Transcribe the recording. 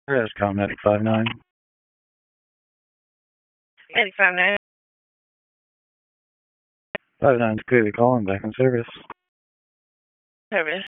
Yes, ComNet 59. Medic 59. 59 is clearly calling back in service. Service.